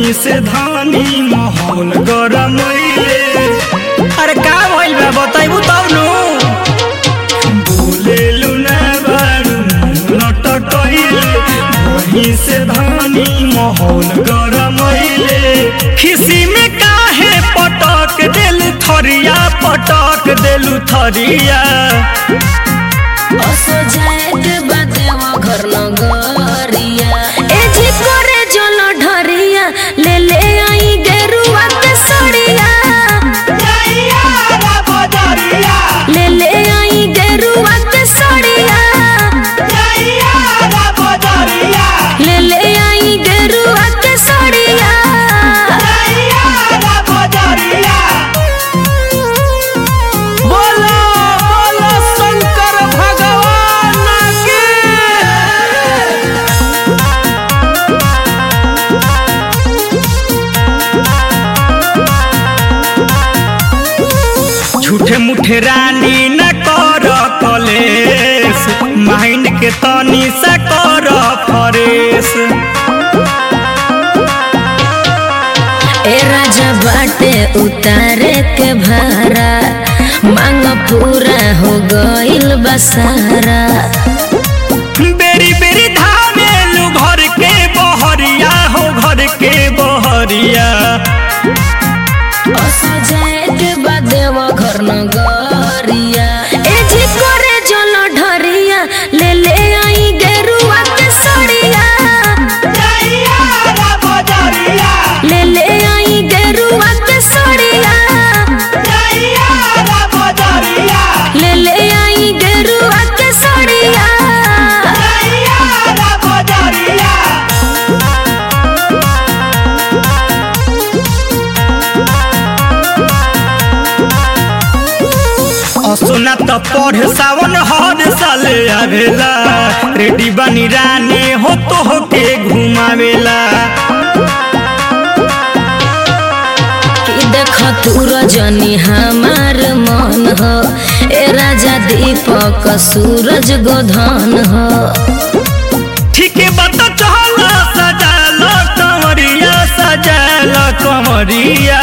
वहीं से धानी माहौल गरमैले। अरे का भइल बा बताइबू तब नु। बोलेलु ना बारू लटकैले, वहीं से धानी माहौल गरमैले। खिसी में काहे पटक देलू थरिया, पटक देलू थरिया। असो जाए के बाते वो घर नगरिया ए जी करे चलो ढरिया ले ले आई गेरुआ के सड़िया ले ले आई गेरुआ के सड़िया ले ले आई गेरुआ के सड़िया बोलो बोलो शंकर भगवान की। झूठे मुठे रानी न कर कलेस, माइंड के तनी सा कर फरेस। ए राजा बाटे उतारे के भारा मांग पूरा हो गइल बसारा बेरी बेरी धामेलू घर के बहरिया हो, घर के बहरिया। असो जाए के बादे वो घर नगरिया ए जी करे चलो ढरिया ले ले आई गेरुआ के सड़िया ले ले आई गेरुआ के सड़िया ले ले आई गेरुआ के सड़िया सुना तो पढ़ सावन हर साल आवेला, रेडी बनी रानी हो तो होके घुमावेला। कि देख तू रजनी हमार मन हो ए राजा दीपक सूरज गोधन हो ठीक बात चल सजाल कमरिया, सजाल कमरिया।